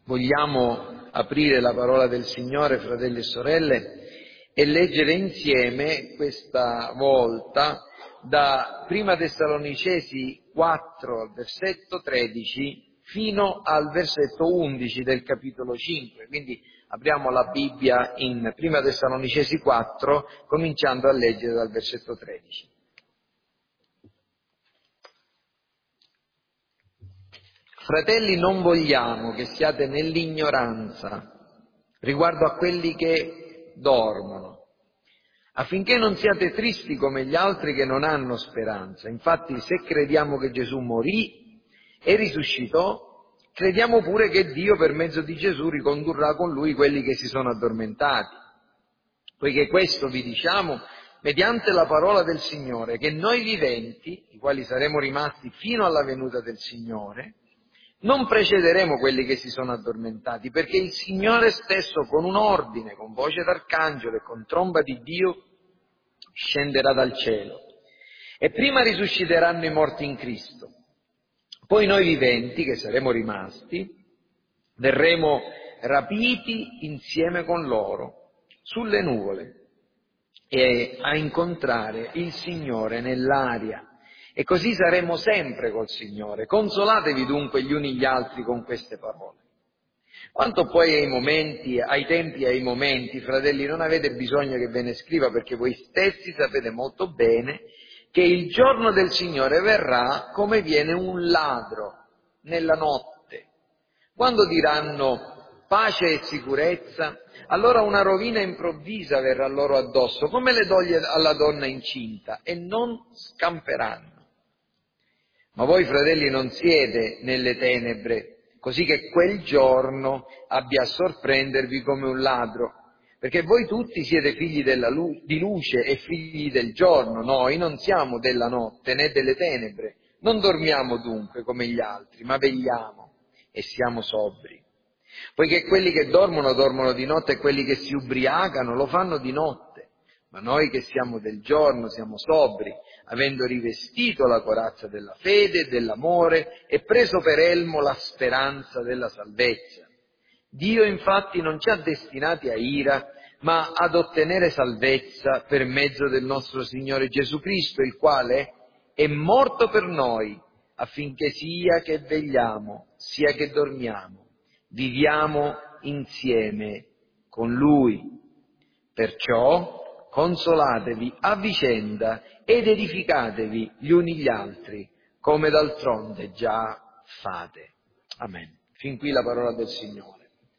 Vogliamo aprire la parola del Signore, fratelli e sorelle, e leggere insieme questa volta da Prima Tessalonicesi 4 al versetto 13 fino al versetto 11 del capitolo 5. Quindi apriamo la Bibbia in Prima Tessalonicesi 4, cominciando a leggere dal versetto 13. Fratelli, non vogliamo che siate nell'ignoranza riguardo a quelli che dormono, affinché non siate tristi come gli altri che non hanno speranza. Infatti, se crediamo che Gesù morì e risuscitò, crediamo pure che Dio per mezzo di Gesù ricondurrà con Lui quelli che si sono addormentati. Poiché questo vi diciamo mediante la parola del Signore, che noi viventi, i quali saremo rimasti fino alla venuta del Signore, non precederemo quelli che si sono addormentati, perché il Signore stesso con un ordine, con voce d'arcangelo e con tromba di Dio scenderà dal cielo. E prima risusciteranno i morti in Cristo. Poi noi viventi, che saremo rimasti, verremo rapiti insieme con loro sulle nuvole e a incontrare il Signore nell'aria. E così saremo sempre col Signore. Consolatevi dunque gli uni gli altri con queste parole. Quanto poi ai tempi e ai momenti, fratelli, non avete bisogno che ve ne scriva, perché voi stessi sapete molto bene che il giorno del Signore verrà come viene un ladro nella notte. Quando diranno pace e sicurezza, allora una rovina improvvisa verrà loro addosso, come le doglie alla donna incinta, e non scamperanno. Ma voi, fratelli, non siete nelle tenebre, così che quel giorno abbia a sorprendervi come un ladro, perché voi tutti siete figli di luce e figli del giorno. Noi non siamo della notte né delle tenebre, non dormiamo dunque come gli altri, ma vegliamo e siamo sobri. Poiché quelli che dormono di notte, e quelli che si ubriacano lo fanno di notte. Ma noi che siamo del giorno siamo sobri, avendo rivestito la corazza della fede e dell'amore e preso per elmo la speranza della salvezza. Dio infatti non ci ha destinati a ira, ma ad ottenere salvezza per mezzo del nostro Signore Gesù Cristo, il quale è morto per noi, affinché sia che vegliamo, sia che dormiamo, viviamo insieme con Lui. Perciò consolatevi a vicenda ed edificatevi gli uni gli altri, come d'altronde già fate. Amen. Fin qui la parola del Signore.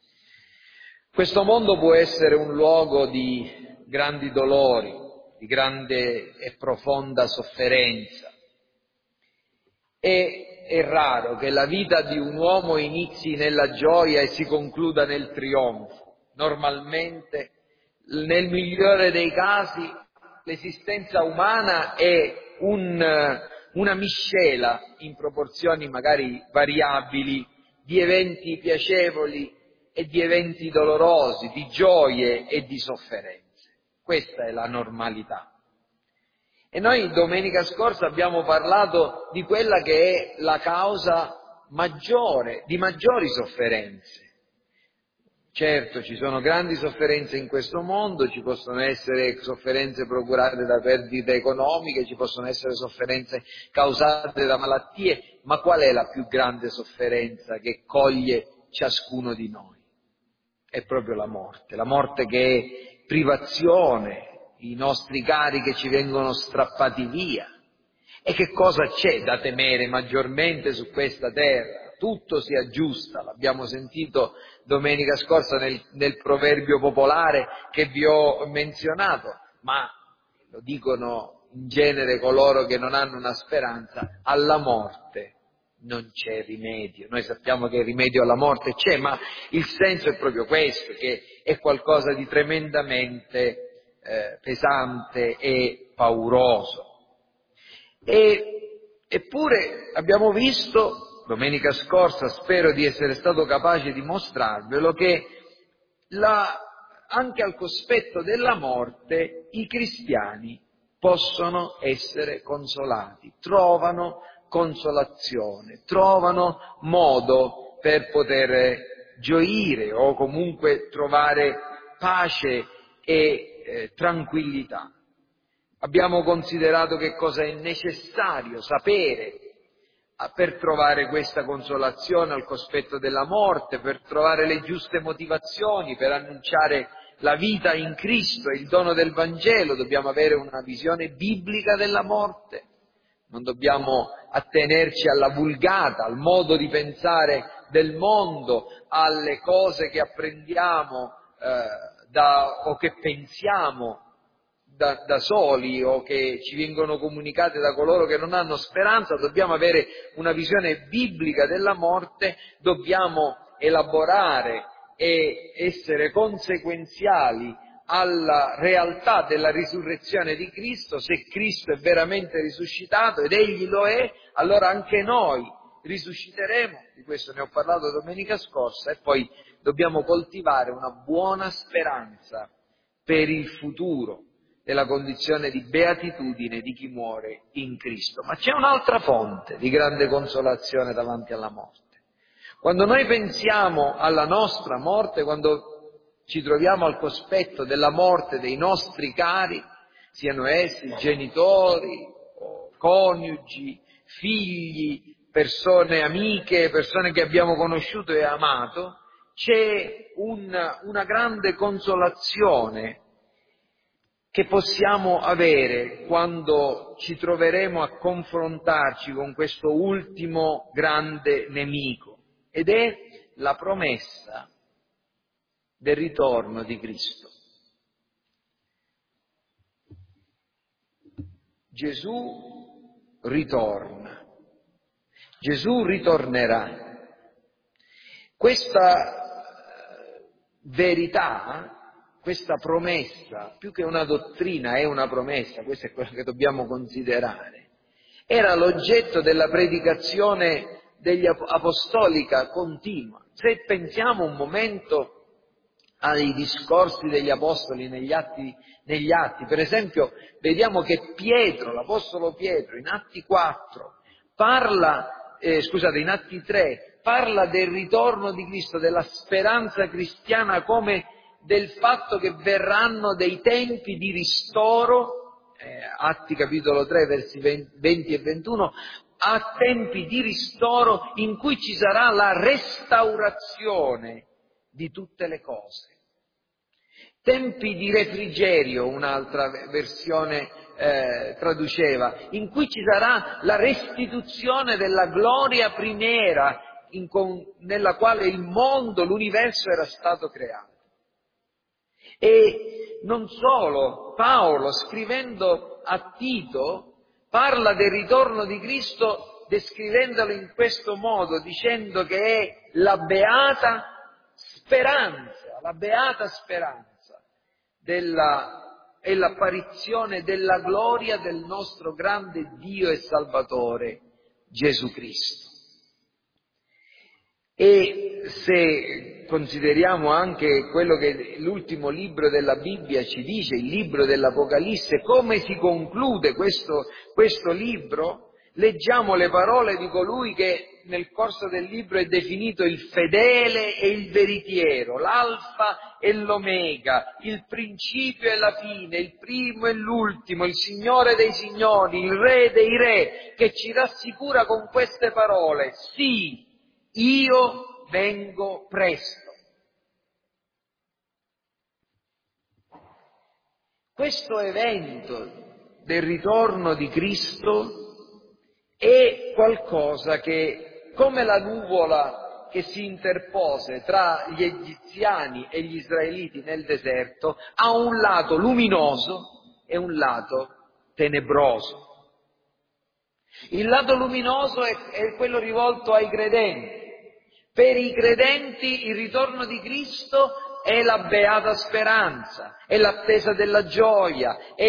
Questo mondo può essere un luogo di grandi dolori, di grande e profonda sofferenza. È raro che la vita di un uomo inizi nella gioia e si concluda nel trionfo. Normalmente, nel migliore dei casi, l'esistenza umana è una miscela, in proporzioni magari variabili, di eventi piacevoli e di eventi dolorosi, di gioie e di sofferenze. Questa è la normalità. E noi domenica scorsa abbiamo parlato di quella che è la causa maggiore, di maggiori sofferenze. Certo, ci sono grandi sofferenze in questo mondo, ci possono essere sofferenze procurate da perdite economiche, ci possono essere sofferenze causate da malattie, ma qual è la più grande sofferenza che coglie ciascuno di noi? È proprio la morte che è privazione, i nostri cari che ci vengono strappati via. E che cosa c'è da temere maggiormente su questa terra? Tutto si aggiusta, l'abbiamo sentito domenica scorsa nel proverbio popolare che vi ho menzionato, ma lo dicono in genere coloro che non hanno una speranza: alla morte non c'è rimedio. Noi sappiamo che il rimedio alla morte c'è, ma il senso è proprio questo, che è qualcosa di tremendamente pesante e pauroso. Eppure abbiamo visto, domenica scorsa, spero di essere stato capace di mostrarvelo, che anche al cospetto della morte i cristiani possono essere consolati, trovano consolazione, trovano modo per poter gioire o comunque trovare pace e tranquillità. Abbiamo considerato che cosa è necessario sapere per trovare questa consolazione al cospetto della morte, per trovare le giuste motivazioni, per annunciare la vita in Cristo e il dono del Vangelo. Dobbiamo avere una visione biblica della morte, non dobbiamo attenerci alla vulgata, al modo di pensare del mondo, alle cose che apprendiamo o che pensiamo da soli o che ci vengono comunicate da coloro che non hanno speranza. Dobbiamo avere una visione biblica della morte, dobbiamo elaborare e essere conseguenziali alla realtà della risurrezione di Cristo. Se Cristo è veramente risuscitato, ed Egli lo è, allora anche noi risusciteremo. Di questo ne ho parlato domenica scorsa. E poi dobbiamo coltivare una buona speranza per il futuro, della condizione di beatitudine di chi muore in Cristo. Ma c'è un'altra fonte di grande consolazione davanti alla morte. Quando noi pensiamo alla nostra morte, quando ci troviamo al cospetto della morte dei nostri cari, siano essi genitori, coniugi, figli, persone amiche, persone che abbiamo conosciuto e amato, c'è una grande consolazione che possiamo avere quando ci troveremo a confrontarci con questo ultimo grande nemico, ed è la promessa del ritorno di Cristo. Gesù ritorna, Gesù ritornerà. Questa verità, questa promessa, più che una dottrina è una promessa, questo è quello che dobbiamo considerare, era l'oggetto della predicazione apostolica continua. Se pensiamo un momento ai discorsi degli apostoli negli atti, per esempio, vediamo che Pietro, l'apostolo Pietro, in Atti 4, in Atti 3, parla del ritorno di Cristo, della speranza cristiana come del fatto che verranno dei tempi di ristoro, Atti capitolo 3 versi 20 e 21, a tempi di ristoro in cui ci sarà la restaurazione di tutte le cose. Tempi di refrigerio, un'altra versione traduceva, in cui ci sarà la restituzione della gloria primiera nella quale il mondo, l'universo era stato creato. E non solo, Paolo, scrivendo a Tito, parla del ritorno di Cristo descrivendolo in questo modo, dicendo che è la beata speranza è l'apparizione della gloria del nostro grande Dio e Salvatore Gesù Cristo. E se consideriamo anche quello che l'ultimo libro della Bibbia ci dice, il libro dell'Apocalisse, come si conclude questo libro, leggiamo le parole di colui che nel corso del libro è definito il fedele e il veritiero, l'alfa e l'omega, il principio e la fine, il primo e l'ultimo, il Signore dei signori, il Re dei re, che ci rassicura con queste parole: sì, io vengo presto. Questo evento del ritorno di Cristo è qualcosa che, come la nuvola che si interpose tra gli egiziani e gli israeliti nel deserto, ha un lato luminoso e un lato tenebroso. Il lato luminoso è quello rivolto ai credenti. Per i credenti il ritorno di Cristo è la beata speranza, è l'attesa della gioia, è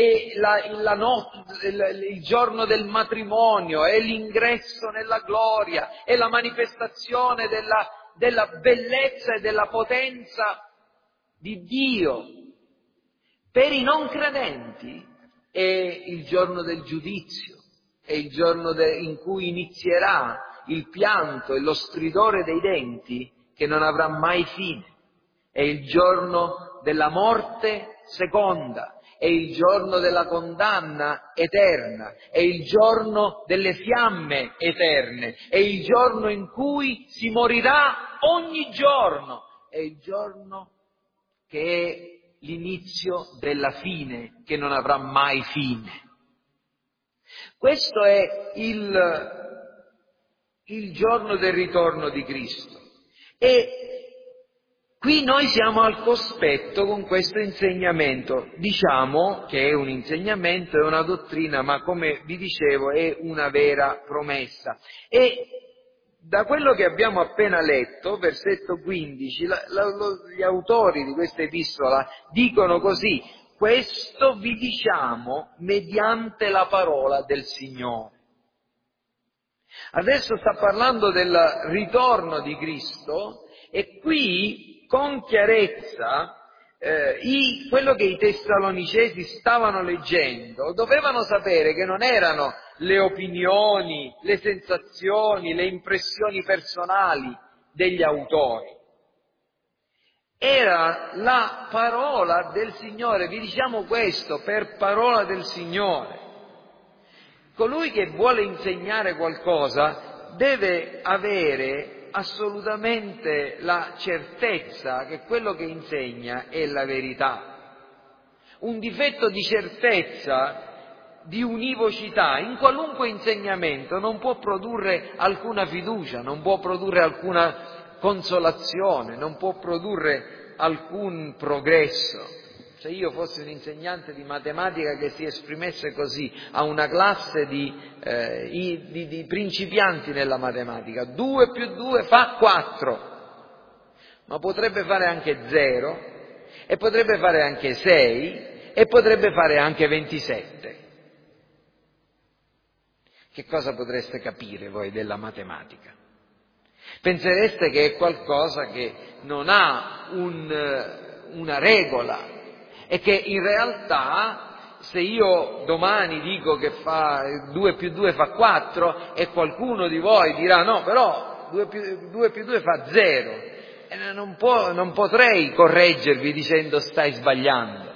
il giorno del matrimonio, è l'ingresso nella gloria, è la manifestazione della bellezza e della potenza di Dio. Per i non credenti è il giorno del giudizio, è il giorno in cui inizierà il pianto e lo stridore dei denti che non avrà mai fine. È il giorno della morte seconda, è il giorno della condanna eterna, è il giorno delle fiamme eterne, è il giorno in cui si morirà ogni giorno, è il giorno che è l'inizio della fine, che non avrà mai fine. Questo è il giorno del ritorno di Cristo. E qui noi siamo al cospetto con questo insegnamento. Diciamo che è un insegnamento, è una dottrina, ma come vi dicevo è una vera promessa. E da quello che abbiamo appena letto, versetto 15, gli autori di questa epistola dicono così: questo vi diciamo mediante la parola del Signore. Adesso sta parlando del ritorno di Cristo e qui con chiarezza quello che i Tessalonicesi stavano leggendo dovevano sapere che non erano le opinioni, le sensazioni, le impressioni personali degli autori. Era la parola del Signore, vi diciamo questo per parola del Signore. Colui che vuole insegnare qualcosa deve avere assolutamente la certezza che quello che insegna è la verità. Un difetto di certezza, di univocità, in qualunque insegnamento non può produrre alcuna fiducia, non può produrre alcuna consolazione, non può produrre alcun progresso. Se io fossi un insegnante di matematica che si esprimesse così a una classe di principianti nella matematica, 2 più 2 fa 4, ma potrebbe fare anche 0, e potrebbe fare anche 6, e potrebbe fare anche 27. Che cosa potreste capire voi della matematica? Pensereste che è qualcosa che non ha una regola, e che in realtà se io domani dico che 2 più 2 fa 4 e qualcuno di voi dirà no, però 2 più 2 fa 0, e non potrei correggervi dicendo stai sbagliando.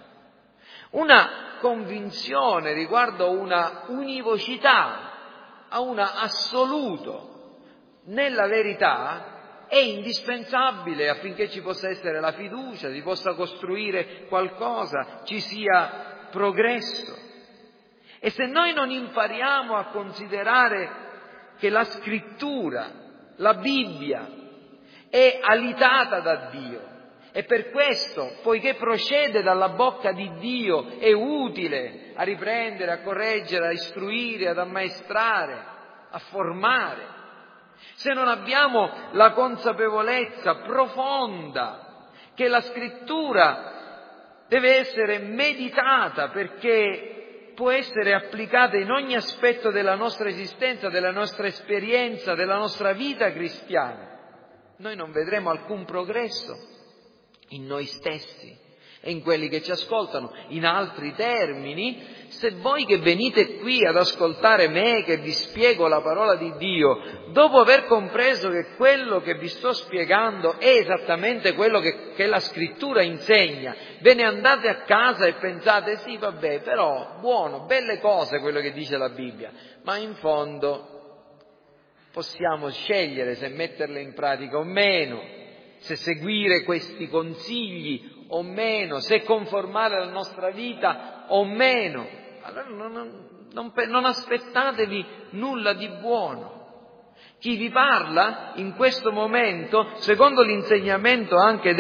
Una convinzione riguardo una univocità, a un assoluto nella verità è indispensabile affinché ci possa essere la fiducia, si possa costruire qualcosa, ci sia progresso. E se noi non impariamo a considerare che la scrittura, la Bibbia, è alitata da Dio, e per questo, poiché procede dalla bocca di Dio, è utile a riprendere, a correggere, a istruire, ad ammaestrare, a formare. Se non abbiamo la consapevolezza profonda che la scrittura deve essere meditata perché può essere applicata in ogni aspetto della nostra esistenza, della nostra esperienza, della nostra vita cristiana, noi non vedremo alcun progresso in noi stessi e in quelli che ci ascoltano. In altri termini, se voi che venite qui ad ascoltare me che vi spiego la parola di Dio, dopo aver compreso che quello che vi sto spiegando è esattamente quello che la scrittura insegna, ve ne andate a casa e pensate sì vabbè, però buono, belle cose quello che dice la Bibbia, ma in fondo possiamo scegliere se metterle in pratica o meno, se seguire questi consigli o meno, se conformare la nostra vita o meno. Allora non aspettatevi nulla di buono. Chi vi parla in questo momento, secondo l'insegnamento anche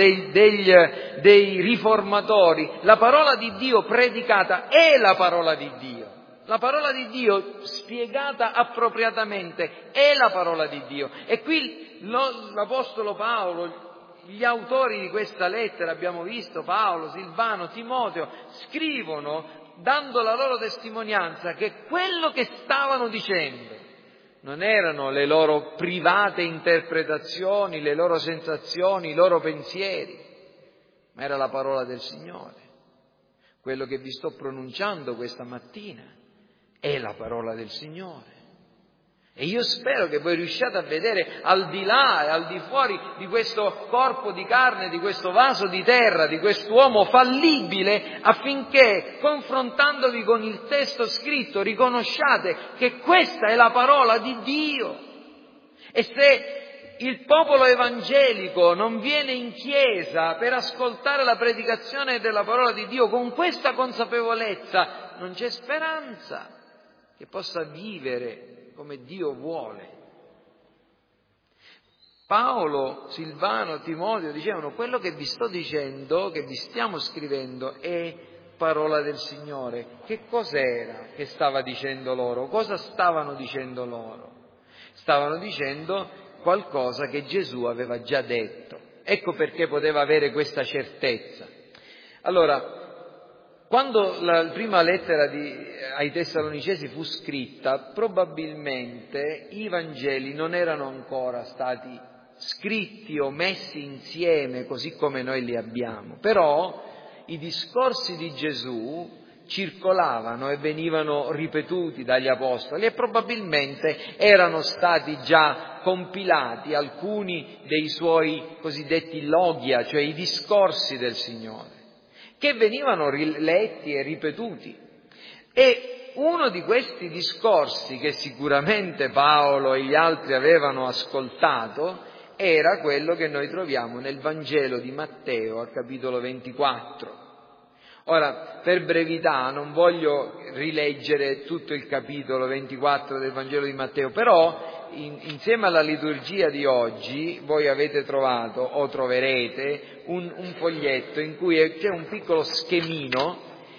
dei riformatori, la parola di Dio predicata è la parola di Dio. La parola di Dio spiegata appropriatamente è la parola di Dio. E qui l'Apostolo Paolo, gli autori di questa lettera, abbiamo visto Paolo, Silvano, Timoteo, scrivono dando la loro testimonianza che quello che stavano dicendo non erano le loro private interpretazioni, le loro sensazioni, i loro pensieri, ma era la parola del Signore. Quello che vi sto pronunciando questa mattina è la parola del Signore. E io spero che voi riusciate a vedere al di là e al di fuori di questo corpo di carne, di questo vaso di terra, di quest'uomo fallibile, affinché, confrontandovi con il testo scritto, riconosciate che questa è la parola di Dio. E se il popolo evangelico non viene in chiesa per ascoltare la predicazione della parola di Dio con questa consapevolezza, non c'è speranza che possa vivere come Dio vuole. Paolo, Silvano, Timoteo dicevano: quello che vi sto dicendo, che vi stiamo scrivendo, è parola del Signore. Che cos'era che stava dicendo loro? Cosa stavano dicendo loro? Stavano dicendo qualcosa che Gesù aveva già detto. Ecco perché poteva avere questa certezza. Allora, quando la prima lettera ai Tessalonicesi fu scritta, probabilmente i Vangeli non erano ancora stati scritti o messi insieme così come noi li abbiamo, però i discorsi di Gesù circolavano e venivano ripetuti dagli apostoli e probabilmente erano stati già compilati alcuni dei suoi cosiddetti logia, cioè i discorsi del Signore, che venivano letti e ripetuti. E uno di questi discorsi che sicuramente Paolo e gli altri avevano ascoltato era quello che noi troviamo nel Vangelo di Matteo al capitolo 24. Ora, per brevità non voglio rileggere tutto il capitolo 24 del Vangelo di Matteo, però insieme alla liturgia di oggi voi avete trovato o troverete un foglietto in cui c'è un piccolo schemino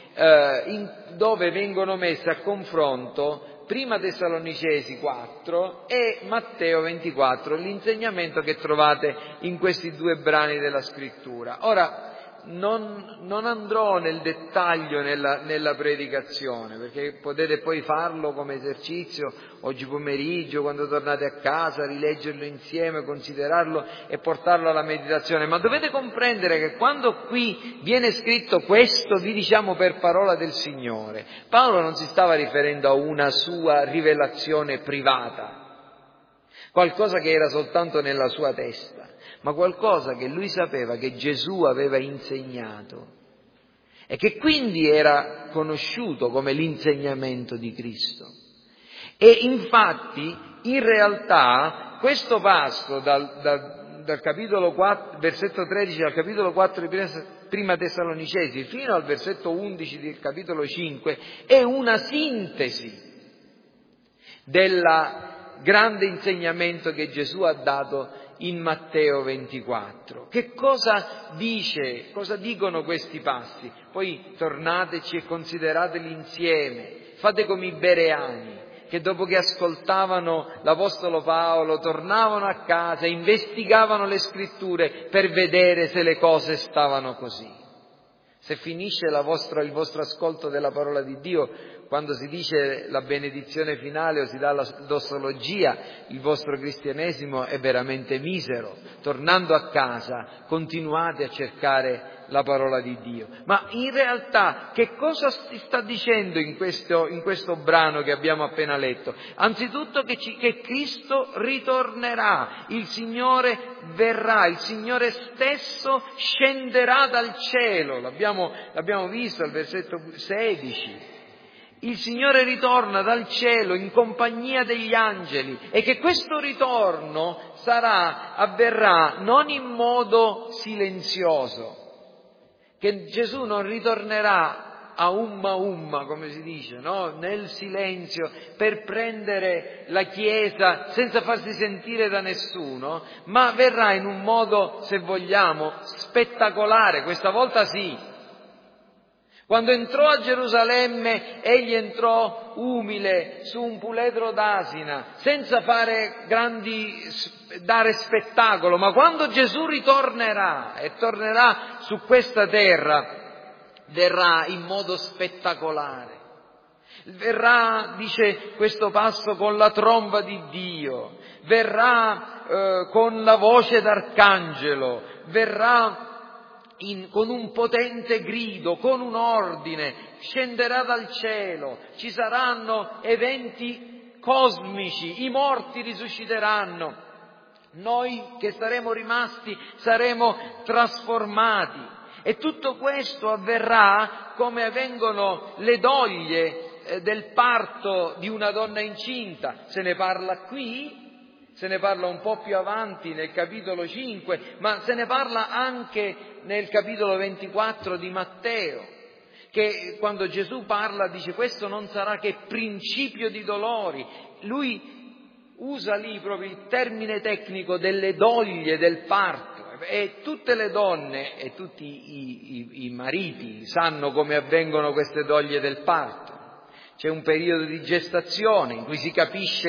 dove vengono messe a confronto Prima Tessalonicesi 4 e Matteo 24, l'insegnamento che trovate in questi due brani della Scrittura. Ora, non andrò nel dettaglio nella predicazione, perché potete poi farlo come esercizio oggi pomeriggio, quando tornate a casa, rileggerlo insieme, considerarlo e portarlo alla meditazione, ma dovete comprendere che quando qui viene scritto questo vi diciamo per parola del Signore, Paolo non si stava riferendo a una sua rivelazione privata, qualcosa che era soltanto nella sua testa, ma qualcosa che lui sapeva che Gesù aveva insegnato e che quindi era conosciuto come l'insegnamento di Cristo. E infatti, in realtà, questo passo dal capitolo 4, versetto 13 al capitolo 4 di Prima Tessalonicesi fino al versetto 11 del capitolo 5 è una sintesi del grande insegnamento che Gesù ha dato in Matteo 24. Che cosa dice, cosa dicono questi passi? Poi tornateci e considerateli insieme, fate come i bereani, che dopo che ascoltavano l'Apostolo Paolo tornavano a casa, investigavano le Scritture per vedere se le cose stavano così. Se finisce il vostro ascolto della parola di Dio, quando si dice la benedizione finale o si dà la dossologia, il vostro cristianesimo è veramente misero. Tornando a casa, continuate a cercare la parola di Dio. Ma in realtà che cosa si sta dicendo in questo brano che abbiamo appena letto? Anzitutto che Cristo ritornerà, il Signore verrà, il Signore stesso scenderà dal cielo, l'abbiamo visto al versetto 16. Il Signore ritorna dal cielo in compagnia degli angeli e che questo ritorno avverrà non in modo silenzioso, che Gesù non ritornerà a umma, come si dice, no? Nel silenzio per prendere la Chiesa senza farsi sentire da nessuno, ma verrà in un modo, se vogliamo, spettacolare, questa volta sì. Quando entrò a Gerusalemme, egli entrò umile su un puledro d'asina, senza dare spettacolo, ma quando Gesù ritornerà e tornerà su questa terra, verrà in modo spettacolare. Verrà, dice questo passo, con la tromba di Dio, verrà con la voce d'arcangelo, verrà con un potente grido, con un ordine, scenderà dal cielo, ci saranno eventi cosmici, i morti risusciteranno, noi che saremo rimasti saremo trasformati. E tutto questo avverrà come avvengono le doglie del parto di una donna incinta. Se ne parla qui, se ne parla un po' più avanti nel capitolo 5, ma se ne parla anche nel capitolo 24 di Matteo, che quando Gesù parla dice: questo non sarà che principio di dolori. Lui usa lì proprio il termine tecnico delle doglie del parto, e tutte le donne e tutti i mariti sanno come avvengono queste doglie del parto. C'è un periodo di gestazione in cui si capisce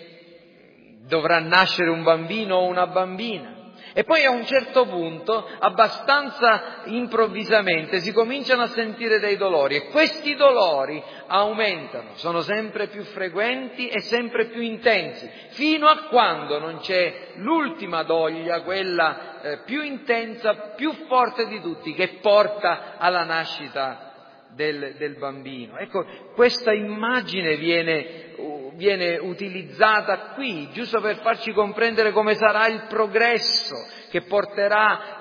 che dovrà nascere un bambino o una bambina. E poi a un certo punto, abbastanza improvvisamente, si cominciano a sentire dei dolori, e questi dolori aumentano, sono sempre più frequenti e sempre più intensi, fino a quando non c'è l'ultima doglia, quella più intensa, più forte di tutti, che porta alla nascita del bambino. Ecco, questa immagine viene utilizzata qui, giusto per farci comprendere come sarà il progresso che porterà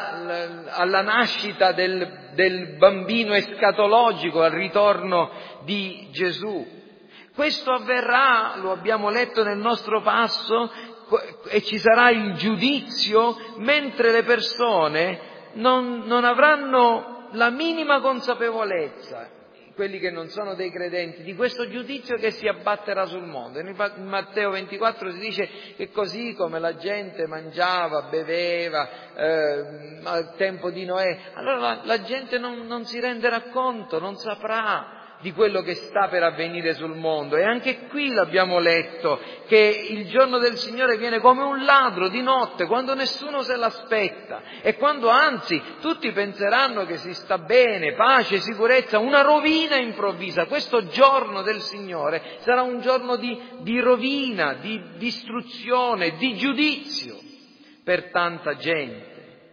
alla nascita del bambino escatologico, al ritorno di Gesù. Questo avverrà, lo abbiamo letto nel nostro passo, e ci sarà il giudizio, mentre le persone non avranno la minima consapevolezza, quelli che non sono dei credenti, di questo giudizio che si abbatterà sul mondo. In Matteo 24 si dice che così come la gente mangiava, beveva al tempo di Noè, allora la gente non si renderà conto, non saprà di quello che sta per avvenire sul mondo. E anche qui l'abbiamo letto, che il giorno del Signore viene come un ladro di notte, quando nessuno se l'aspetta, e quando anzi tutti penseranno che si sta bene, pace, sicurezza, una rovina improvvisa. Questo giorno del Signore sarà un giorno di rovina, di distruzione, di giudizio per tanta gente.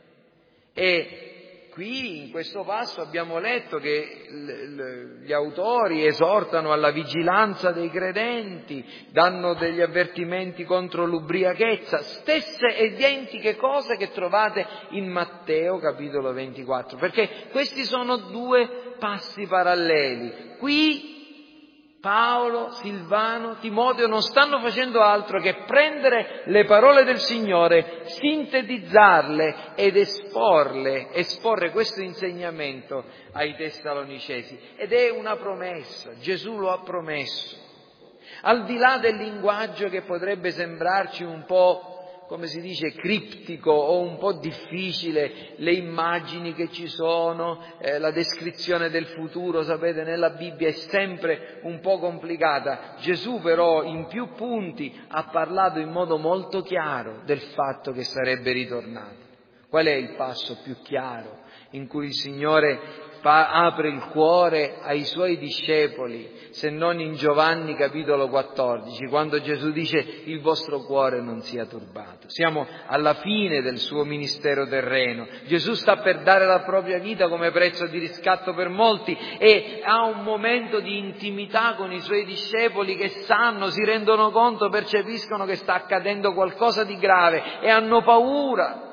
E qui in questo passo abbiamo letto che gli autori esortano alla vigilanza dei credenti, danno degli avvertimenti contro l'ubriachezza, stesse ed identiche cose che trovate in Matteo capitolo 24, perché questi sono due passi paralleli. Qui Paolo, Silvano, Timoteo non stanno facendo altro che prendere le parole del Signore, sintetizzarle ed esporre questo insegnamento ai Tessalonicesi. Ed è una promessa, Gesù lo ha promesso. Al di là del linguaggio che potrebbe sembrarci un po', come si dice, criptico o un po' difficile, le immagini che ci sono, la descrizione del futuro, sapete, nella Bibbia è sempre un po' complicata. Gesù però in più punti ha parlato in modo molto chiaro del fatto che sarebbe ritornato. Qual è il passo più chiaro in cui il Signore apre il cuore ai Suoi discepoli, se non in Giovanni capitolo 14, quando Gesù dice: il vostro cuore non sia turbato. Siamo alla fine del Suo ministero terreno, Gesù sta per dare la propria vita come prezzo di riscatto per molti, e ha un momento di intimità con i Suoi discepoli che sanno, si rendono conto, percepiscono che sta accadendo qualcosa di grave e hanno paura.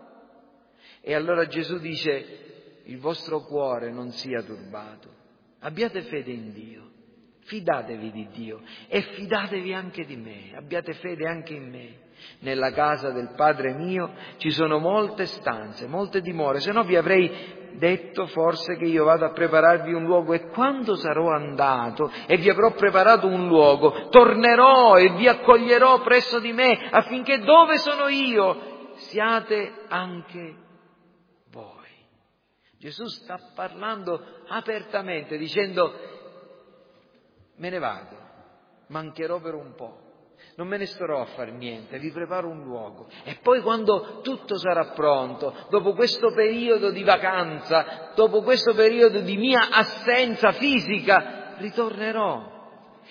E allora Gesù dice: il vostro cuore non sia turbato, abbiate fede in Dio, fidatevi di Dio e fidatevi anche di me, abbiate fede anche in me. Nella casa del Padre mio ci sono molte stanze, molte dimore, se no vi avrei detto forse che io vado a prepararvi un luogo, e quando sarò andato e vi avrò preparato un luogo, tornerò e vi accoglierò presso di me, affinché dove sono io siate anche voi. Gesù sta parlando apertamente, dicendo: me ne vado, mancherò per un po', non me ne starò a far niente, vi preparo un luogo, e poi quando tutto sarà pronto, dopo questo periodo di vacanza, dopo questo periodo di mia assenza fisica, ritornerò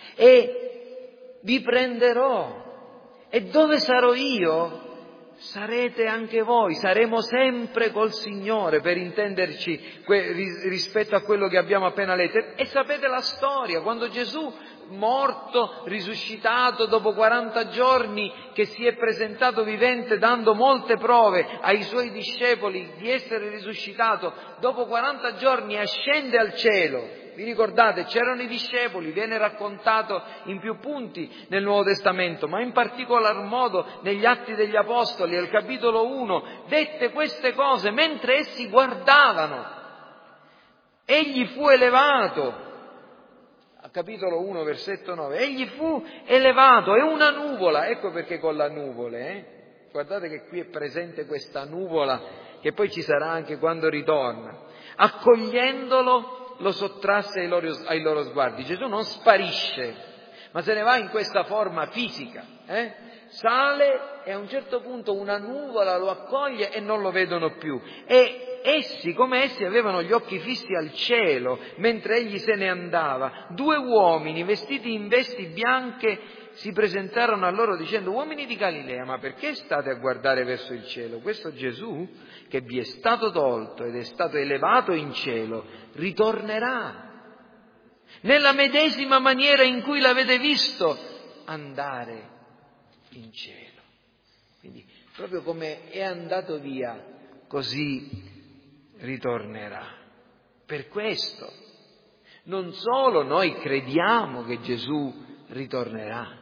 e vi prenderò, e dove sarò io sarete anche voi, saremo sempre col Signore, per intenderci rispetto a quello che abbiamo appena letto. E sapete la storia, quando Gesù morto, risuscitato dopo 40 giorni, che si è presentato vivente dando molte prove ai suoi discepoli di essere risuscitato, dopo 40 giorni ascende al cielo. Vi ricordate? C'erano i discepoli, viene raccontato in più punti nel Nuovo Testamento, ma in particolar modo negli Atti degli Apostoli, al capitolo 1, dette queste cose mentre essi guardavano. Egli fu elevato, al capitolo 1, versetto 9, egli fu elevato, è una nuvola, ecco perché con la nuvola, guardate che qui è presente questa nuvola, che poi ci sarà anche quando ritorna, accogliendolo, lo sottrasse ai loro sguardi. Gesù non sparisce, ma se ne va in questa forma fisica, sale e a un certo punto una nuvola lo accoglie e non lo vedono più. E essi, come essi, avevano gli occhi fissi al cielo mentre egli se ne andava. 2 uomini vestiti in vesti bianche si presentarono a loro dicendo: uomini di Galilea, ma perché state a guardare verso il cielo? Questo Gesù, che vi è stato tolto ed è stato elevato in cielo, ritornerà nella medesima maniera in cui l'avete visto andare in cielo. Quindi, proprio come è andato via, così ritornerà. Per questo, non solo noi crediamo che Gesù ritornerà,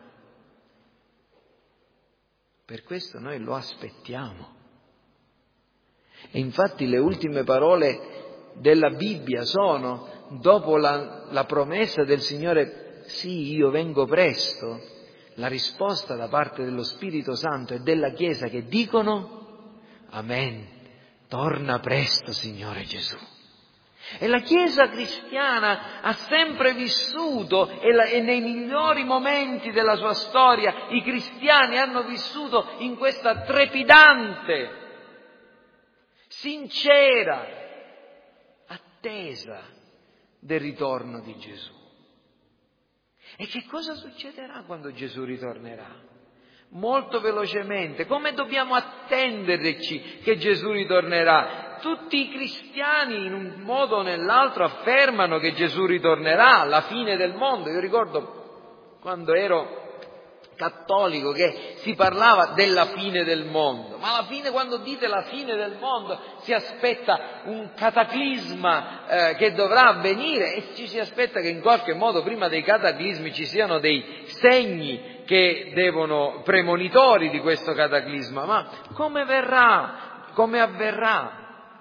per questo noi lo aspettiamo. E infatti le ultime parole della Bibbia sono, dopo la promessa del Signore, sì, io vengo presto, la risposta da parte dello Spirito Santo e della Chiesa che dicono: Amen, torna presto, Signore Gesù. E la Chiesa cristiana ha sempre vissuto, e nei migliori momenti della sua storia, i cristiani hanno vissuto in questa trepidante, sincera attesa del ritorno di Gesù. E che cosa succederà quando Gesù ritornerà? Molto velocemente. Come dobbiamo attenderci che Gesù ritornerà? Tutti i cristiani in un modo o nell'altro affermano che Gesù ritornerà alla fine del mondo. Io ricordo quando ero cattolico che si parlava della fine del mondo, ma alla fine, quando dite la fine del mondo, si aspetta un cataclisma che dovrà avvenire, e ci si aspetta che in qualche modo prima dei cataclismi ci siano dei segni che devono premonitori di questo cataclisma. Ma come verrà? Come avverrà?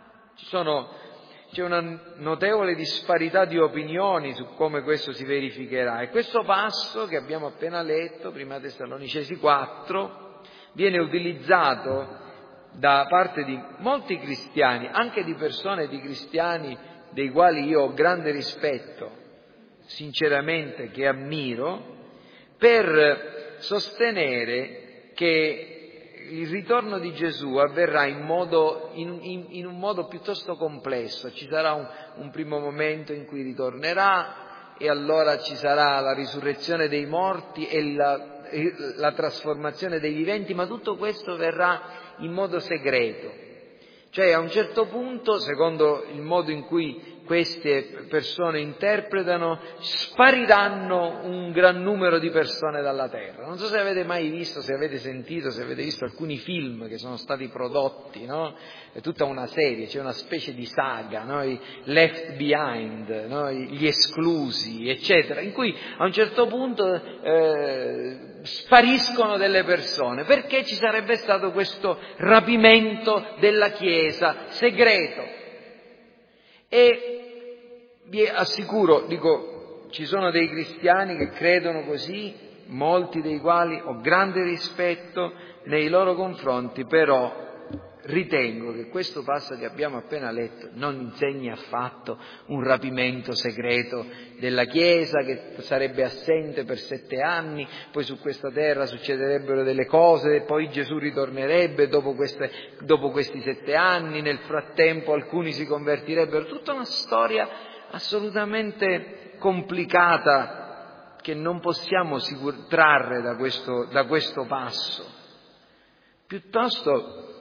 C'è una notevole disparità di opinioni su come questo si verificherà, e questo passo che abbiamo appena letto, Prima Tessalonicesi 4, viene utilizzato da parte di molti cristiani, anche di persone, di cristiani dei quali io ho grande rispetto, sinceramente, che ammiro, per sostenere che il ritorno di Gesù avverrà in un modo piuttosto complesso. Ci sarà un primo momento in cui ritornerà, e allora ci sarà la risurrezione dei morti e la trasformazione dei viventi, ma tutto questo verrà in modo segreto. Cioè, a un certo punto, secondo il modo in cui queste persone interpretano, spariranno un gran numero di persone dalla terra. Non so se avete mai visto, se avete sentito, se avete visto alcuni film che sono stati prodotti, no? È tutta una serie, c'è una specie di saga, no? I Left Behind, no? Gli esclusi, eccetera, in cui a un certo punto spariscono delle persone, perché ci sarebbe stato questo rapimento della Chiesa segreto. E vi assicuro, ci sono dei cristiani che credono così, molti dei quali ho grande rispetto nei loro confronti, però ritengo che questo passo che abbiamo appena letto non insegni affatto un rapimento segreto della Chiesa che sarebbe assente per 7 anni, poi su questa terra succederebbero delle cose e poi Gesù ritornerebbe dopo questi 7 anni, nel frattempo alcuni si convertirebbero. Tutta una storia assolutamente complicata che non possiamo trarre da questo passo. Piuttosto,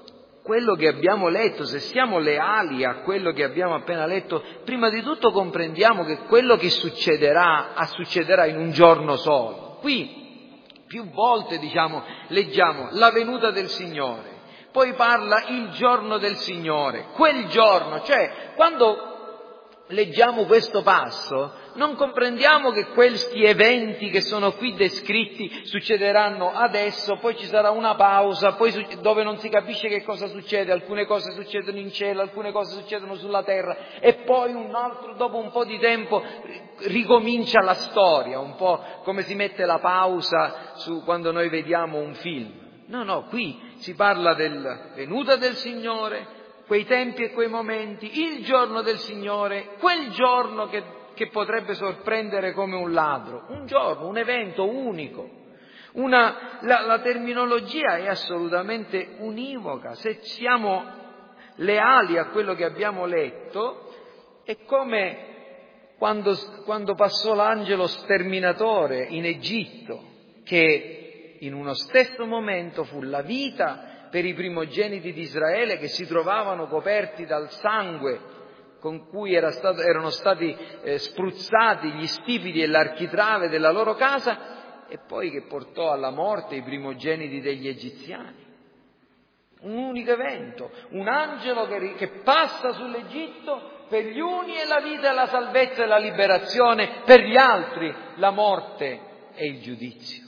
quello che abbiamo letto, se siamo leali a quello che abbiamo appena letto, prima di tutto comprendiamo che quello che succederà in un giorno solo. Qui più volte leggiamo la venuta del Signore, poi parla il giorno del Signore, quel giorno, cioè quando leggiamo questo passo non comprendiamo che questi eventi che sono qui descritti succederanno adesso, poi ci sarà una pausa, poi dove non si capisce che cosa succede, alcune cose succedono in cielo, alcune cose succedono sulla terra e poi dopo un po' di tempo ricomincia la storia, un po' come si mette la pausa quando noi vediamo un film. No, qui si parla della venuta del Signore, quei tempi e quei momenti, il giorno del Signore, quel giorno che potrebbe sorprendere come un ladro, un giorno, un evento unico. La terminologia è assolutamente univoca. Se siamo leali a quello che abbiamo letto, è come quando passò l'angelo sterminatore in Egitto, che in uno stesso momento fu la vita per i primogeniti di Israele che si trovavano coperti dal sangue con cui erano stati spruzzati gli stipiti e l'architrave della loro casa, e poi che portò alla morte i primogeniti degli egiziani. Un unico evento, un angelo che passa sull'Egitto, per gli uni è la vita e la salvezza e la liberazione, per gli altri la morte e il giudizio.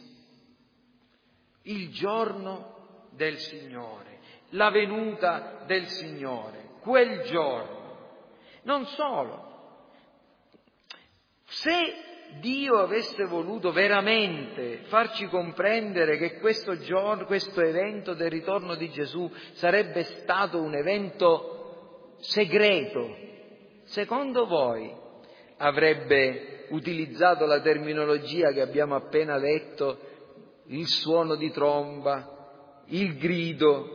Il giorno del Signore, la venuta del Signore, quel giorno. Non solo, se Dio avesse voluto veramente farci comprendere che questo evento del ritorno di Gesù sarebbe stato un evento segreto, secondo voi avrebbe utilizzato la terminologia che abbiamo appena letto, il suono di tromba, il grido,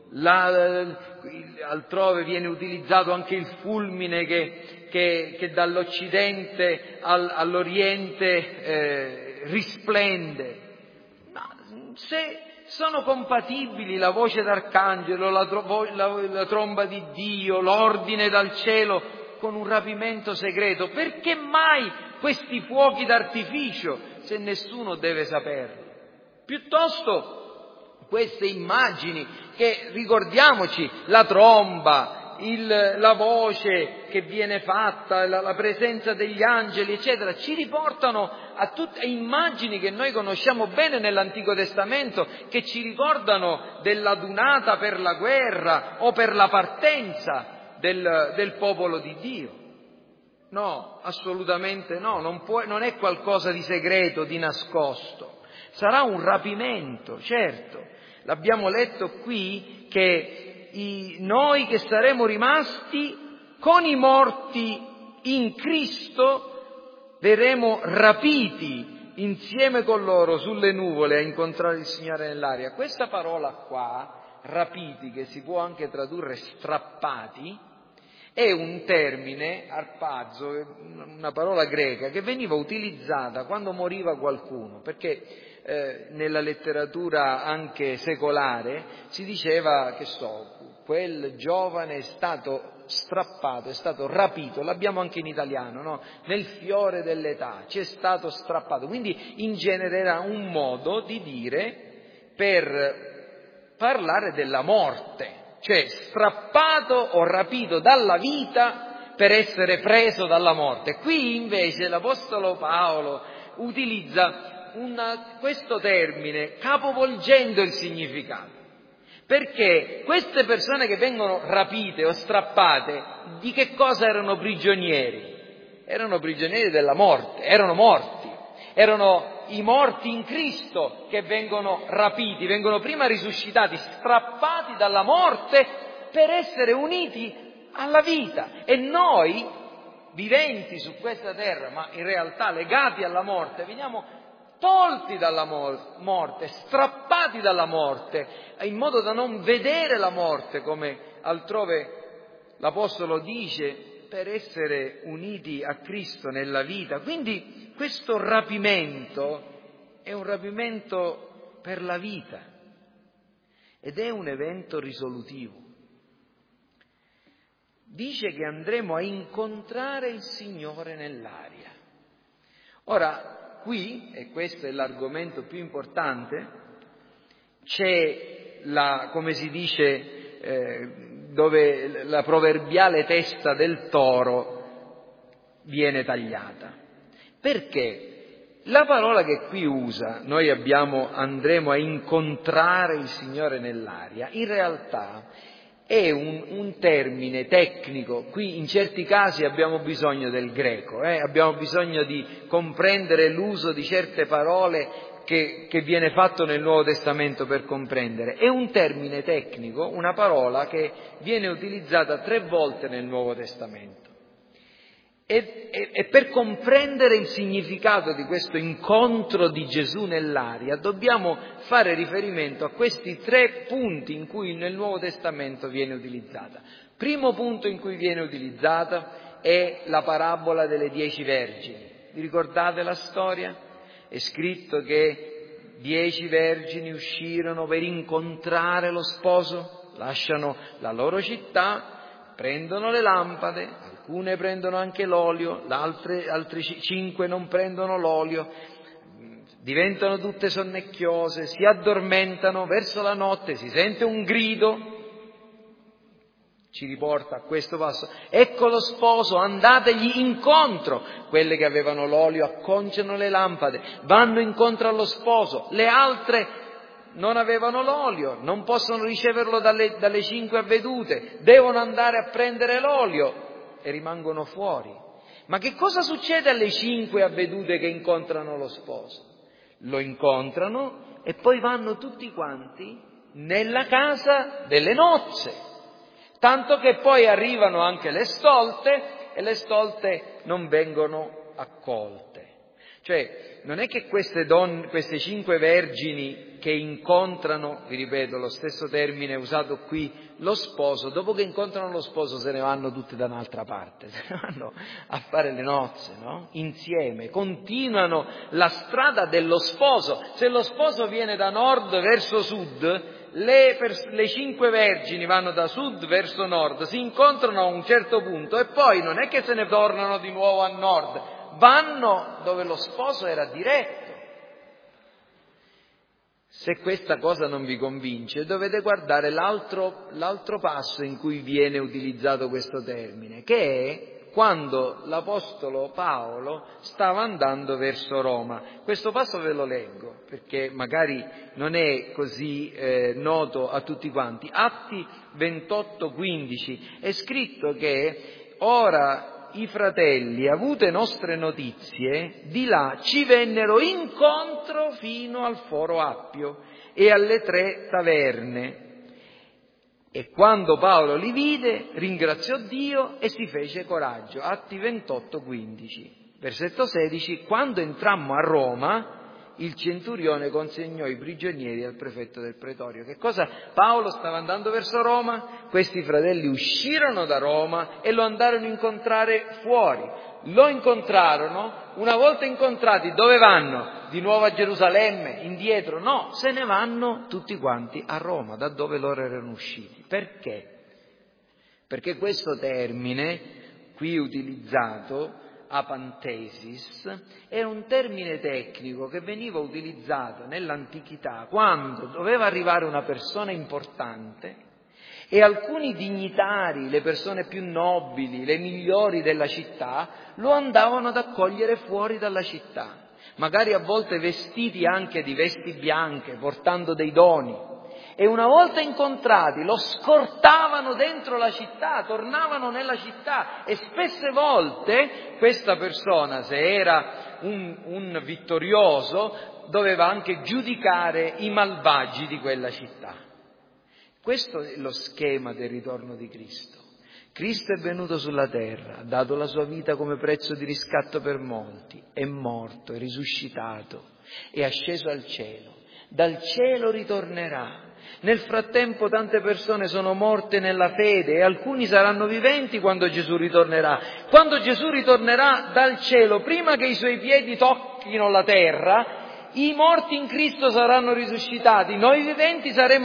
altrove viene utilizzato anche il fulmine che dall'Occidente all'Oriente risplende. Ma se sono compatibili la voce d'arcangelo, la tromba di Dio, l'ordine dal cielo con un rapimento segreto, perché mai questi fuochi d'artificio se nessuno deve saperlo? Piuttosto queste immagini che, ricordiamoci, la tromba, la voce che viene fatta, la presenza degli angeli, eccetera, ci riportano a tutte immagini che noi conosciamo bene nell'Antico Testamento, che ci ricordano dell'adunata per la guerra o per la partenza del popolo di Dio. No, assolutamente no, non è qualcosa di segreto, di nascosto. Sarà un rapimento, certo. L'abbiamo letto qui che noi che saremo rimasti con i morti in Cristo verremo rapiti insieme con loro sulle nuvole a incontrare il Signore nell'aria. Questa parola qua, rapiti, che si può anche tradurre strappati, è un termine, arpazo, una parola greca che veniva utilizzata quando moriva qualcuno, perché nella letteratura anche secolare si diceva, quel giovane è stato strappato, è stato rapito, l'abbiamo anche in italiano, no? Nel fiore dell'età, ci è stato strappato. Quindi in genere era un modo di dire per parlare della morte, cioè strappato o rapito dalla vita per essere preso dalla morte. Qui invece l'Apostolo Paolo utilizza questo termine capovolgendo il significato, perché queste persone che vengono rapite o strappate, di che cosa erano prigionieri? Erano prigionieri della morte, erano morti, erano i morti in Cristo che vengono rapiti, vengono prima risuscitati, strappati dalla morte per essere uniti alla vita. E noi, viventi su questa terra, ma in realtà legati alla morte, veniamo tolti dalla morte, strappati dalla morte, in modo da non vedere la morte, come altrove l'Apostolo dice, per essere uniti a Cristo nella vita. Quindi questo rapimento è un rapimento per la vita ed è un evento risolutivo. dice che andremo a incontrare il Signore nell'aria. Ora, qui, e questo è l'argomento più importante, c'è come si dice, dove la proverbiale testa del toro viene tagliata. Perché? La parola che qui usa, noi andremo a incontrare il Signore nell'aria, in realtà è un termine tecnico. Qui in certi casi abbiamo bisogno del greco, abbiamo bisogno di comprendere l'uso di certe parole che viene fatto nel Nuovo Testamento per comprendere. È un termine tecnico, una parola che viene utilizzata 3 volte nel Nuovo Testamento. E per comprendere il significato di questo incontro di Gesù nell'aria dobbiamo fare riferimento a questi 3 punti in cui nel Nuovo Testamento viene utilizzata. Primo punto in cui viene utilizzata è la parabola delle 10 vergini. Vi ricordate la storia? È scritto che 10 vergini uscirono per incontrare lo sposo, lasciano la loro città, prendono le lampade, alcune prendono anche l'olio, altre 5 non prendono l'olio, diventano tutte sonnecchiose, si addormentano, verso la notte si sente un grido, ci riporta a questo passo: ecco lo sposo, andategli incontro. Quelle che avevano l'olio acconciano le lampade, vanno incontro allo sposo, le altre non avevano l'olio, non possono riceverlo dalle 5 avvedute, devono andare a prendere l'olio e rimangono fuori. Ma che cosa succede alle 5 avvedute che incontrano lo sposo? Lo incontrano e poi vanno tutti quanti nella casa delle nozze, tanto che poi arrivano anche le stolte e le stolte non vengono accolte. Cioè, non è che queste 5 vergini che incontrano, vi ripeto, lo stesso termine usato qui, lo sposo, dopo che incontrano lo sposo se ne vanno tutte da un'altra parte, se ne vanno a fare le nozze, no? Insieme, continuano la strada dello sposo. Se lo sposo viene da nord verso sud, le 5 vergini vanno da sud verso nord, si incontrano a un certo punto e poi non è che se ne tornano di nuovo a nord, vanno dove lo sposo era diretto. Se questa cosa non vi convince, dovete guardare l'altro passo in cui viene utilizzato questo termine, che è quando l'Apostolo Paolo stava andando verso Roma. Questo passo ve lo leggo, perché magari non è così noto a tutti quanti. Atti 28:15 è scritto che ora i fratelli, avute nostre notizie, di là ci vennero incontro fino al Foro Appio e alle 3 taverne. E quando Paolo li vide, ringraziò Dio e si fece coraggio. Atti 28:15. Versetto 16. Quando entrammo a Roma, il centurione consegnò i prigionieri al prefetto del pretorio. Che cosa? Paolo stava andando verso Roma, questi fratelli uscirono da Roma e lo andarono a incontrare fuori. Lo incontrarono, una volta incontrati dove vanno? Di nuovo a Gerusalemme, indietro? No, se ne vanno tutti quanti a Roma, da dove loro erano usciti. Perché? Perché questo termine qui utilizzato, apantesis, è un termine tecnico che veniva utilizzato nell'antichità quando doveva arrivare una persona importante e alcuni dignitari, le persone più nobili, le migliori della città, lo andavano ad accogliere fuori dalla città, magari a volte vestiti anche di vesti bianche, portando dei doni. E una volta incontrati lo scortavano dentro la città, tornavano nella città e spesse volte questa persona, se era un vittorioso, doveva anche giudicare i malvagi di quella città. Questo è lo schema del ritorno di Cristo. Cristo è venuto sulla terra, ha dato la sua vita come prezzo di riscatto per molti, è morto, è risuscitato, è asceso al cielo, dal cielo ritornerà. Nel frattempo tante persone sono morte nella fede e alcuni saranno viventi quando Gesù ritornerà. Quando Gesù ritornerà dal cielo, prima che i suoi piedi tocchino la terra, i morti in Cristo saranno risuscitati, noi viventi saremo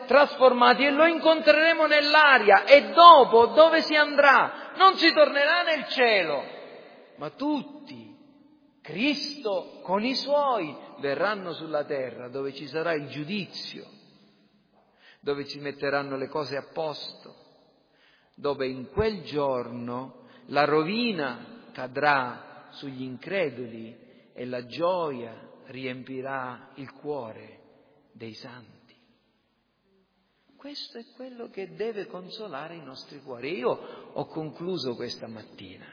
trasformati e lo incontreremo nell'aria. E dopo dove si andrà? Non si tornerà nel cielo, ma tutti, Cristo con i Suoi, verranno sulla terra dove ci sarà il giudizio, dove si metteranno le cose a posto, dove in quel giorno la rovina cadrà sugli increduli e la gioia riempirà il cuore dei santi. Questo è quello che deve consolare i nostri cuori. Io ho concluso questa mattina.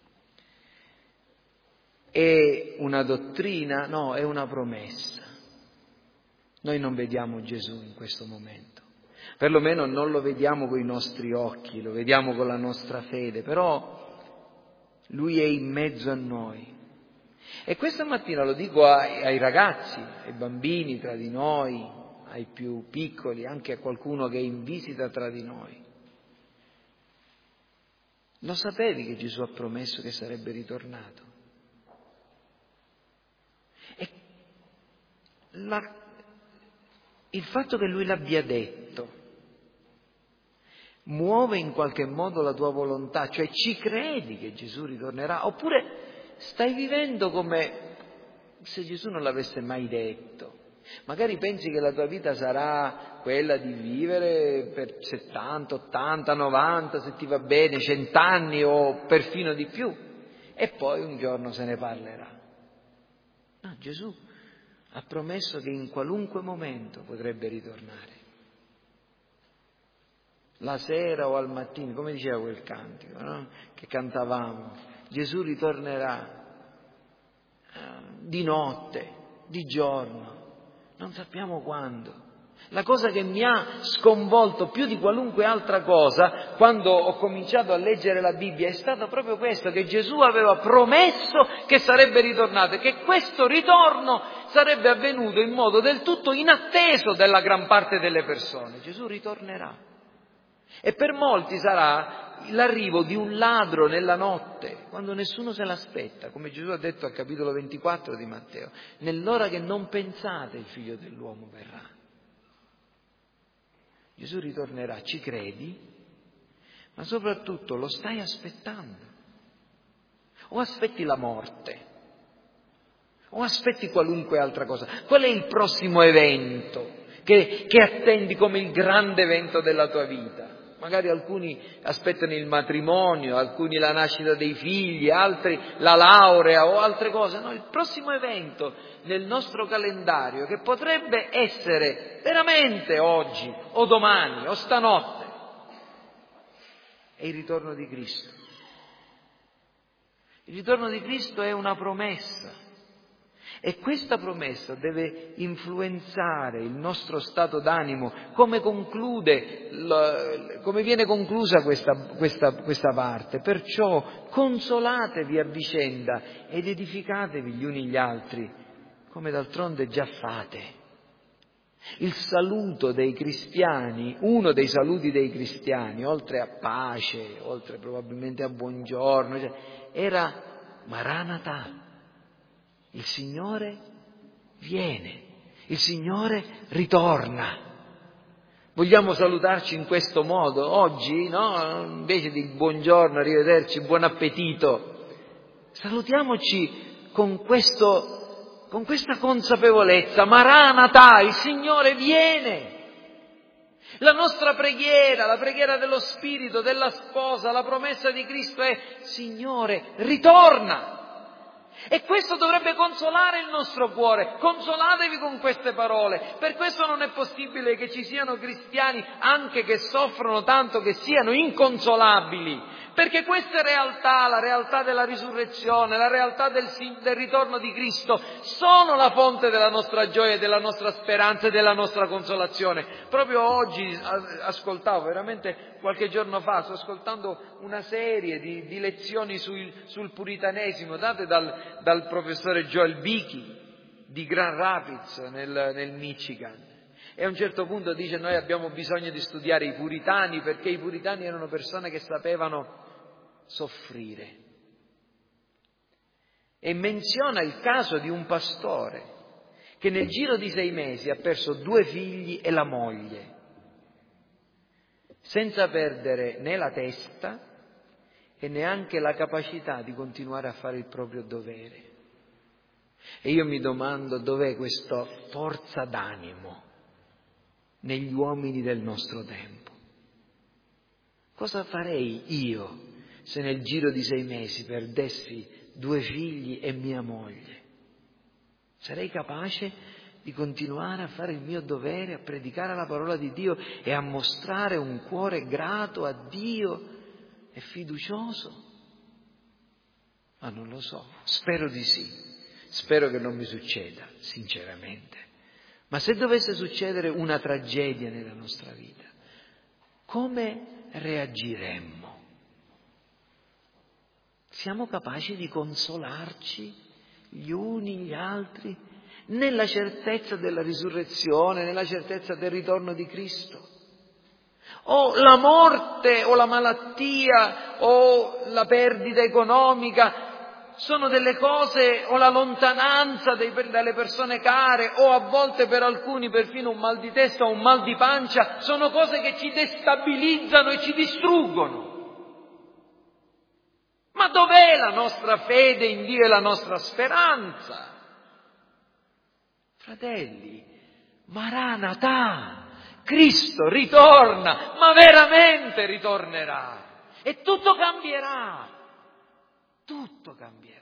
È una dottrina? No, è una promessa. Noi non vediamo Gesù in questo momento, perlomeno non lo vediamo con i nostri occhi, lo vediamo con la nostra fede, però Lui è in mezzo a noi. E questa mattina lo dico ai ragazzi, ai bambini tra di noi, ai più piccoli, anche a qualcuno che è in visita tra di noi. Lo sapevi che Gesù ha promesso che sarebbe ritornato? E il fatto che Lui l'abbia detto muove in qualche modo la tua volontà, cioè ci credi che Gesù ritornerà, oppure stai vivendo come se Gesù non l'avesse mai detto. Magari pensi che la tua vita sarà quella di vivere per 70, 80, 90, se ti va bene, 100 anni o perfino di più, e poi un giorno se ne parlerà. No, Gesù ha promesso che in qualunque momento potrebbe ritornare. La sera o al mattino, come diceva quel cantico, no? Che cantavamo, Gesù ritornerà di notte, di giorno, non sappiamo quando. La cosa che mi ha sconvolto più di qualunque altra cosa, quando ho cominciato a leggere la Bibbia, è stato proprio questo, che Gesù aveva promesso che sarebbe ritornato e che questo ritorno sarebbe avvenuto in modo del tutto inatteso dalla gran parte delle persone. Gesù ritornerà. E per molti sarà l'arrivo di un ladro nella notte, quando nessuno se l'aspetta, come Gesù ha detto al capitolo 24 di Matteo, nell'ora che non pensate il Figlio dell'uomo verrà. Gesù ritornerà, ci credi? Ma soprattutto lo stai aspettando? O aspetti la morte? O aspetti qualunque altra cosa? Qual è il prossimo evento che attendi come il grande evento della tua vita? Magari alcuni aspettano il matrimonio, alcuni la nascita dei figli, altri la laurea o altre cose. No, il prossimo evento nel nostro calendario, che potrebbe essere veramente oggi o domani o stanotte, è il ritorno di Cristo. Il ritorno di Cristo è una promessa. E questa promessa deve influenzare il nostro stato d'animo, come viene conclusa questa parte. Perciò consolatevi a vicenda ed edificatevi gli uni gli altri, come d'altronde già fate. Il saluto dei cristiani, uno dei saluti dei cristiani, oltre a pace, oltre probabilmente a buongiorno, era Maranatha. Il Signore viene, il Signore ritorna. Vogliamo salutarci in questo modo oggi, no? Invece di buongiorno, arrivederci, buon appetito. Salutiamoci con questa consapevolezza. Maranatha, il Signore viene. La nostra preghiera, la preghiera dello Spirito, della sposa, la promessa di Cristo è: Signore, ritorna. E questo dovrebbe consolare il nostro cuore. Consolatevi con queste parole. Per questo non è possibile che ci siano cristiani, anche che soffrono tanto, che siano inconsolabili. Perché queste realtà, la realtà della risurrezione, la realtà del ritorno di Cristo, sono la fonte della nostra gioia, della nostra speranza e della nostra consolazione. Proprio oggi ascoltavo, veramente qualche giorno fa, sto ascoltando una serie di lezioni sul puritanesimo date dal professore Joel Beakey di Grand Rapids nel Michigan. E a un certo punto dice: noi abbiamo bisogno di studiare i puritani, perché i puritani erano persone che sapevano soffrire. E menziona il caso di un pastore che nel giro di 6 mesi ha perso 2 figli e la moglie. senza perdere né la testa e neanche la capacità di continuare a fare il proprio dovere. E io mi domando dov'è questa forza d'animo negli uomini del nostro tempo. Cosa farei io se nel giro di 6 mesi perdessi 2 figli e mia moglie? Sarei capace di continuare a fare il mio dovere, a predicare la parola di Dio e a mostrare un cuore grato a Dio e fiducioso? Ma non lo so, spero di sì. Spero che non mi succeda, sinceramente. Ma se dovesse succedere una tragedia nella nostra vita, come reagiremmo? Siamo capaci di consolarci gli uni gli altri nella certezza della risurrezione, nella certezza del ritorno di Cristo? O la morte o la malattia o la perdita economica sono delle cose, o la lontananza dalle persone care, o a volte per alcuni perfino un mal di testa o un mal di pancia, sono cose che ci destabilizzano e ci distruggono. Ma dov'è la nostra fede in Dio e la nostra speranza? Fratelli, Maranatha, Cristo ritorna, ma veramente ritornerà e tutto cambierà. Tutto cambierà.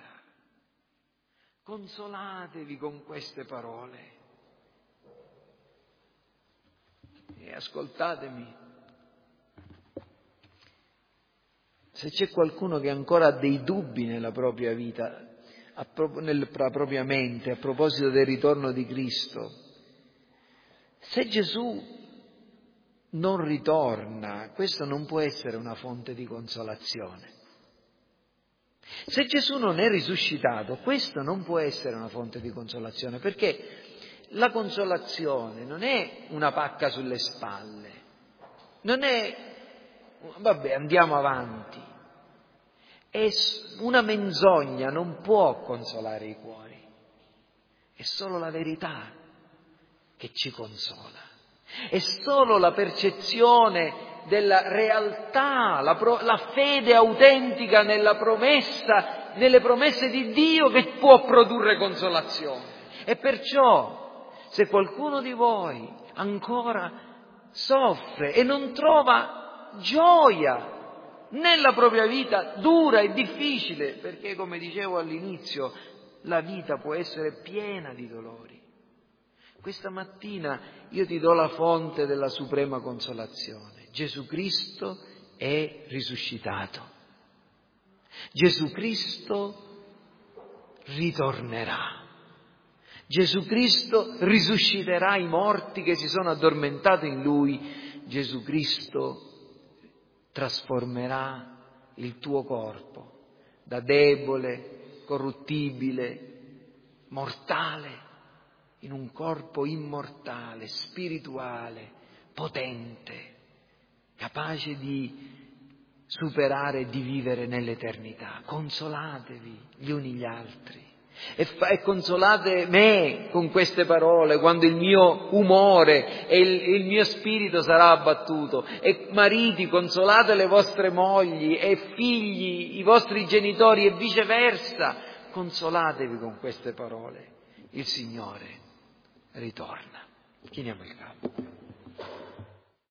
Consolatevi con queste parole. E ascoltatemi. Se c'è qualcuno che ancora ha dei dubbi nella propria vita, nella propria mente, a proposito del ritorno di Cristo, se Gesù non ritorna, questo non può essere una fonte di consolazione. Se Gesù non è risuscitato, questo non può essere una fonte di consolazione, perché la consolazione non è una pacca sulle spalle, non è, vabbè, andiamo avanti. È una menzogna, non può consolare i cuori. È solo la verità che ci consola. È solo la percezione della realtà, la fede autentica nelle promesse di Dio che può produrre consolazione. E perciò, se qualcuno di voi ancora soffre e non trova gioia nella propria vita dura e difficile, perché come dicevo all'inizio, la vita può essere piena di dolori, questa mattina io ti do la fonte della suprema consolazione. Gesù Cristo è risuscitato. Gesù Cristo ritornerà. Gesù Cristo risusciterà i morti che si sono addormentati in Lui. Gesù Cristo trasformerà il tuo corpo da debole, corruttibile, mortale, in un corpo immortale, spirituale, potente, capace di superare e di vivere nell'eternità. Consolatevi gli uni gli altri e consolate me con queste parole quando il mio umore e il mio spirito sarà abbattuto. E mariti, consolate le vostre mogli, e figli, i vostri genitori, e viceversa. Consolatevi con queste parole. Il Signore ritorna. Chiniamo il capo.